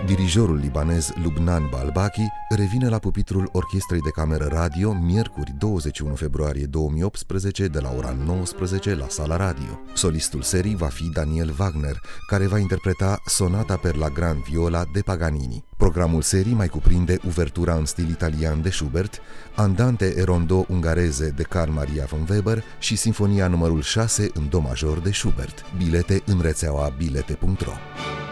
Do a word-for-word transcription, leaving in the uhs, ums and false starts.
Dirijorul libanez Lubnan Balbaki revine la pupitrul Orchestrei de Cameră Radio miercuri douăzeci și unu februarie două mii optsprezece de la ora nouăsprezece la Sala Radio. Solistul serii va fi Daniel Wagner, care va interpreta Sonata per la Gran Viola de Paganini. Programul serii mai cuprinde uvertura în stil italian de Schubert, Andante e Rondò ungareze de Carl Maria von Weber și Sinfonia numărul șase în do major de Schubert. Bilete în rețeaua bilete punct ro.